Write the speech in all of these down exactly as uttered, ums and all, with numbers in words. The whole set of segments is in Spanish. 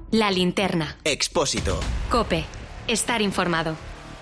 La Linterna. Expósito. COPE. Estar informado.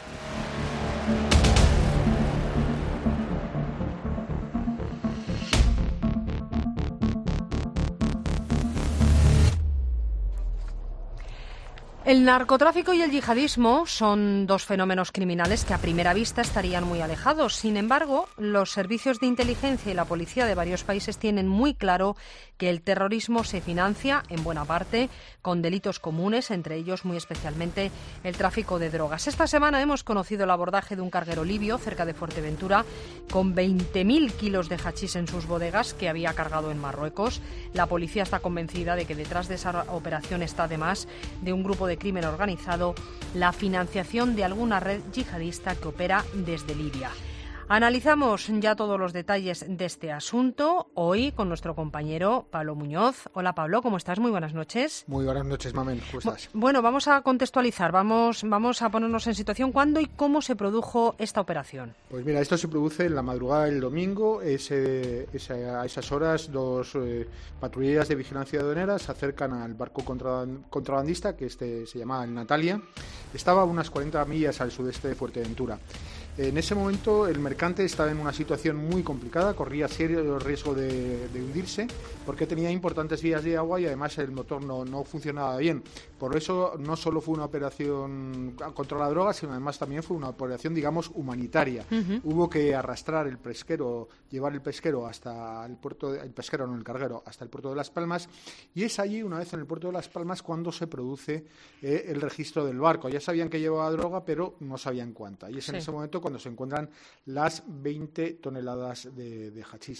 El narcotráfico y el yihadismo son dos fenómenos criminales que a primera vista estarían muy alejados. Sin embargo, los servicios de inteligencia y la policía de varios países tienen muy claro que el terrorismo se financia, en buena parte, con delitos comunes, entre ellos muy especialmente el tráfico de drogas. Esta semana hemos conocido el abordaje de un carguero libio cerca de Fuerteventura con veinte mil kilos de hachís en sus bodegas que había cargado en Marruecos. La policía está convencida de que detrás de esa operación está, además de un grupo de crimen organizado, la financiación de alguna red yihadista que opera desde Libia. Analizamos ya todos los detalles de este asunto hoy con nuestro compañero Pablo Muñoz. Hola Pablo, ¿cómo estás? Muy buenas noches. Muy buenas noches, Mamen. ¿Cómo estás? Bueno, vamos a contextualizar, vamos, vamos a ponernos en situación. ¿Cuándo y cómo se produjo esta operación? Pues mira, esto se produce en la madrugada del domingo. Ese, esa, a esas horas, dos eh, patrulleras de vigilancia aduanera se acercan al barco contrabandista, que este se llamaba el Natalia. Estaba a unas cuarenta millas al sudeste de Fuerteventura. En ese momento el mercante estaba en una situación muy complicada, corría serio riesgo de, de hundirse porque tenía importantes vías de agua y además el motor no, no funcionaba bien. Por eso no solo fue una operación contra la droga, sino además también fue una operación, digamos, humanitaria. Uh-huh. Hubo que arrastrar el pesquero, llevar el pesquero hasta el puerto, de, el pesquero no el carguero, hasta el puerto de Las Palmas, y es allí, una vez en el puerto de Las Palmas, cuando se produce eh, el registro del barco. Ya sabían que llevaba droga, pero no sabían cuánta. Y es sí. en ese momento cuando se encuentran las veinte toneladas de, de hachís.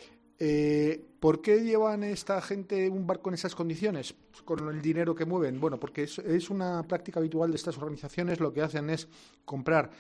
Eh, ¿Por qué llevan esta gente un barco en esas condiciones? Pues con el dinero que mueven. Bueno, porque es, es una práctica habitual de estas organizaciones. Lo que hacen es comprar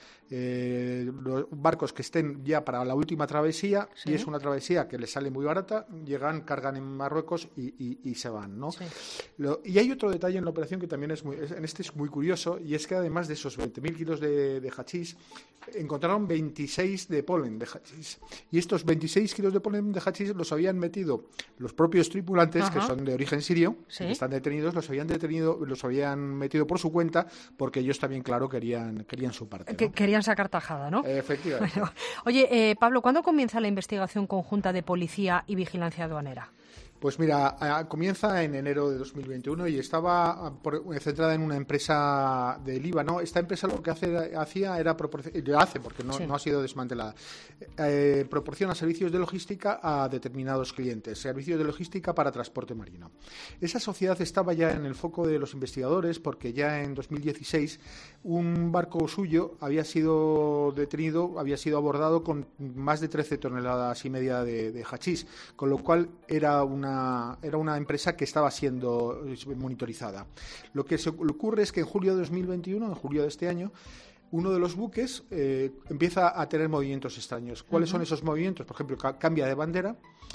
eh, los barcos que estén ya para la última travesía, sí. y es una travesía que les sale muy barata. Llegan, cargan en Marruecos y, y, y se van, ¿no? Sí. Lo, y hay otro detalle en la operación que también es muy, en este es muy curioso, y es que además de esos veinte mil kilos de, de hachís, encontraron veintiséis de polen de hachís. Y estos veintiséis kilos de polen de hachís los habían metido los propios tripulantes, Ajá. que son de origen sirio, ¿Sí? que están detenidos, los habían detenido, los habían metido por su cuenta, porque ellos también, claro, querían querían su parte, ¿no? Que querían sacar tajada, ¿no? Eh, efectivamente. Bueno, oye, eh, Pablo, ¿cuándo comienza la investigación conjunta de policía y vigilancia aduanera? Pues mira, a, comienza en enero de dos mil veintiuno y estaba por, centrada en una empresa de Líbano. Esta empresa lo que hace, hacía era proporcionar, hace porque no, sí. no ha sido desmantelada, eh, proporciona servicios de logística a determinados clientes, servicios de logística para transporte marino. Esa sociedad estaba ya en el foco de los investigadores porque ya en dos mil dieciséis un barco suyo había sido detenido, había sido abordado con más de trece toneladas y media de, de hachís, con lo cual era una Una, era una empresa que estaba siendo monitorizada. Lo que se ocurre es que en julio de dos mil veintiuno, en julio de este año, uno de los buques eh, empieza a tener movimientos extraños. ¿Cuáles uh-huh. son esos movimientos? Por ejemplo, ca- cambia de bandera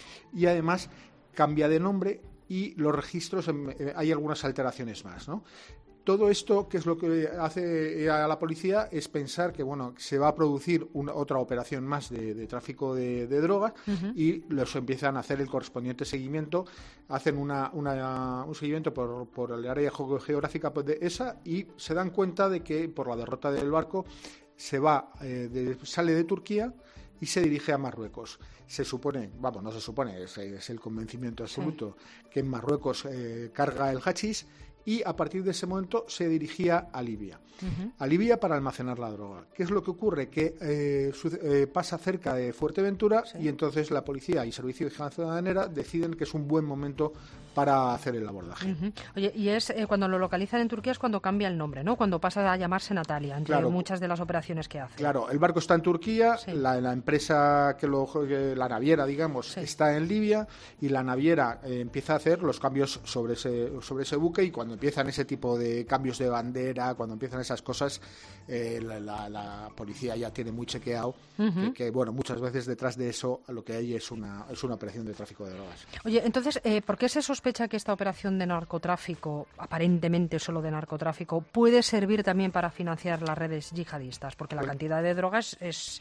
y además cambia de nombre y los registros, eh, hay algunas alteraciones más, ¿no? Todo esto, que es lo que hace a la policía, es pensar que bueno se va a producir una, otra operación más de, de tráfico de, de drogas uh-huh. y los empiezan a hacer el correspondiente seguimiento, hacen una, una, un seguimiento por, por el área geográfica de esa y se dan cuenta de que por la derrota del barco se va eh, de, sale de Turquía y se dirige a Marruecos. Se supone, vamos, no se supone, es, es el convencimiento absoluto, sí. que en Marruecos eh, carga el hachís y a partir de ese momento se dirigía a Libia. Uh-huh. A Libia para almacenar la droga. ¿Qué es lo que ocurre? Que eh, su, eh, pasa cerca de Fuerteventura sí. y entonces la policía y Servicio de Vigilancia Aduanera deciden que es un buen momento para hacer el abordaje. Uh-huh. Oye, y es eh, cuando lo localizan en Turquía es cuando cambia el nombre, ¿no? Cuando pasa a llamarse Natalia, entre claro, muchas de las operaciones que hace. Claro, el barco está en Turquía, sí. la, la empresa que lo, que la naviera, digamos, sí. está en Libia y la naviera eh, empieza a hacer los cambios sobre ese, sobre ese buque y cuando empiezan ese tipo de cambios de bandera, cuando empiezan esas cosas, eh, la, la, la policía ya tiene muy chequeado uh-huh. que, que, bueno, muchas veces detrás de eso lo que hay es una, es una operación de tráfico de drogas. Oye, entonces, eh, ¿por qué se sospecha que esta operación de narcotráfico, aparentemente solo de narcotráfico, puede servir también para financiar las redes yihadistas? Porque la bueno. cantidad de drogas es,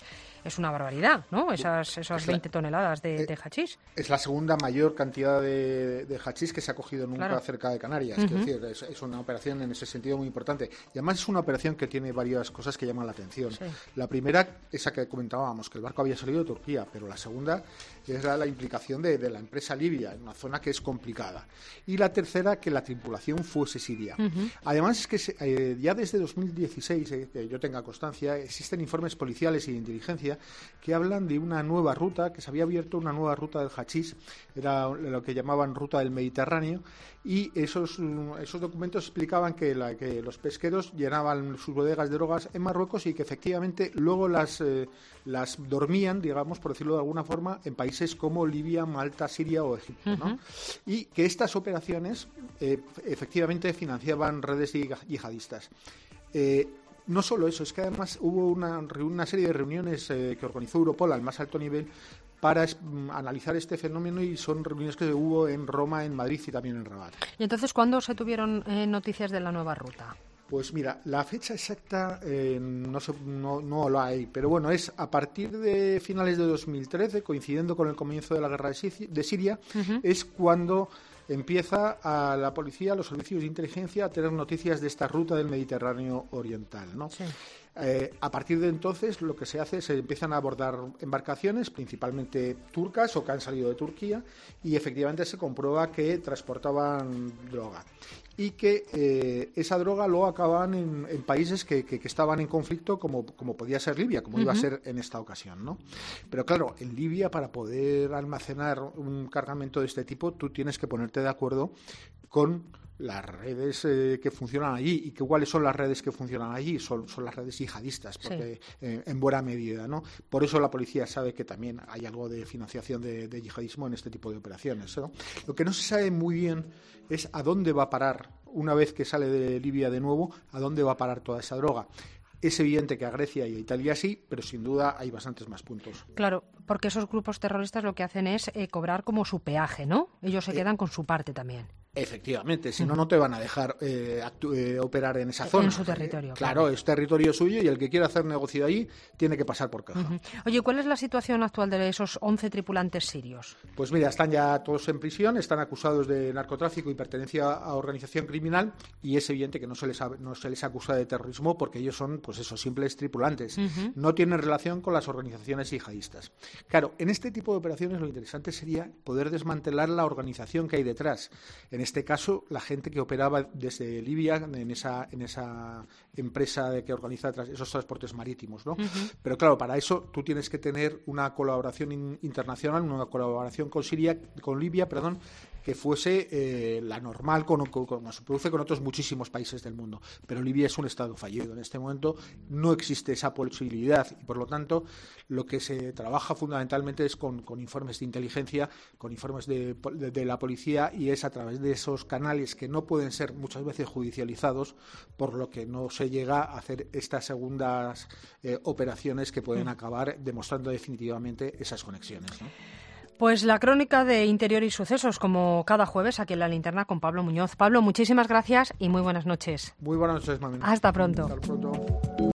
es una barbaridad, ¿no? Esas, esas veinte la, toneladas de, de hachís. Es la segunda mayor cantidad de, de hachís que se ha cogido nunca claro. cerca de Canarias. Uh-huh. Es decir, es, es una operación en ese sentido muy importante. Y además es una operación que tiene varias cosas que llaman la atención. Sí. La primera, esa que comentábamos, que el barco había salido de Turquía, pero la segunda era la implicación de, de la empresa libia, en una zona que es complicada. Y la tercera, que la tripulación fuese siria. Uh-huh. Además, es que se, eh, ya desde dos mil dieciséis, eh, que yo tenga constancia, existen informes policiales y de inteligencia que hablan de una nueva ruta, que se había abierto una nueva ruta del hachís, era lo que llamaban ruta del Mediterráneo, y esos, esos documentos explicaban que, la, que los pesqueros llenaban sus bodegas de drogas en Marruecos y que efectivamente luego las, eh, las dormían, digamos, por decirlo de alguna forma, en países como Libia, Malta, Siria o Egipto, ¿no? Uh-huh. Y que estas operaciones eh, efectivamente financiaban redes yihadistas. Eh, No solo eso, es que además hubo una, una serie de reuniones eh, que organizó Europol al más alto nivel para es, analizar este fenómeno, y son reuniones que hubo en Roma, en Madrid y también en Rabat. ¿Y entonces cuándo se tuvieron eh, noticias de la nueva ruta? Pues mira, la fecha exacta eh, no, se, no, no la hay, pero bueno, es a partir de finales de dos mil trece, coincidiendo con el comienzo de la guerra de, Sici- de Siria, uh-huh. es cuando empieza a la policía, a los servicios de inteligencia, a tener noticias de esta ruta del Mediterráneo oriental, ¿no? Sí. Eh, a partir de entonces lo que se hace es se empiezan a abordar embarcaciones, principalmente turcas o que han salido de Turquía, y efectivamente se comprueba que transportaban droga y que eh, esa droga luego acababan en, en países que, que, que estaban en conflicto, como, como podía ser Libia, como uh-huh. iba a ser en esta ocasión, ¿no? Pero claro, en Libia, para poder almacenar un cargamento de este tipo, tú tienes que ponerte de acuerdo con las redes eh, que funcionan allí. ¿Y que, cuáles son las redes que funcionan allí? Son, son las redes yihadistas, porque sí. eh, en buena medida, ¿no? Por eso la policía sabe que también hay algo de financiación de, de yihadismo en este tipo de operaciones, ¿no? Lo que no se sabe muy bien es a dónde va a parar, una vez que sale de Libia de nuevo, a dónde va a parar toda esa droga. Es evidente que a Grecia y a Italia sí, pero sin duda hay bastantes más puntos. Claro, porque esos grupos terroristas lo que hacen es eh, cobrar como su peaje, ¿no? Ellos se eh, quedan con su parte también. Efectivamente, si no, no te van a dejar eh, actu- eh, operar en esa zona. En su territorio. Eh, claro, claro, es territorio suyo y el que quiera hacer negocio ahí tiene que pasar por caja. Uh-huh. Oye, ¿cuál es la situación actual de esos once tripulantes sirios? Pues mira, están ya todos en prisión, están acusados de narcotráfico y pertenencia a organización criminal, y es evidente que no se les, ha, no se les acusa de terrorismo porque ellos son, pues eso, simples tripulantes. Uh-huh. No tienen relación con las organizaciones yihadistas. Claro, en este tipo de operaciones lo interesante sería poder desmantelar la organización que hay detrás. En En este caso, la gente que operaba desde Libia en esa, en esa empresa de que organiza esos transportes marítimos, ¿no? Uh-huh. Pero claro, para eso tú tienes que tener una colaboración in, internacional, una colaboración con Siria, con Libia, perdón, que fuese eh, la normal, con, con, como se produce con otros muchísimos países del mundo. Pero Libia es un estado fallido. En este momento no existe esa posibilidad y, por lo tanto, lo que se trabaja fundamentalmente es con, con informes de inteligencia, con informes de, de, de la policía, y es a través de esos canales que no pueden ser muchas veces judicializados, por lo que no se llega a hacer estas segundas eh, operaciones que pueden acabar demostrando definitivamente esas conexiones, ¿no? Pues la crónica de Interior y Sucesos, como cada jueves aquí en La Linterna con Pablo Muñoz. Pablo, muchísimas gracias y muy buenas noches. Muy buenas noches, mami. Hasta pronto. Hasta pronto.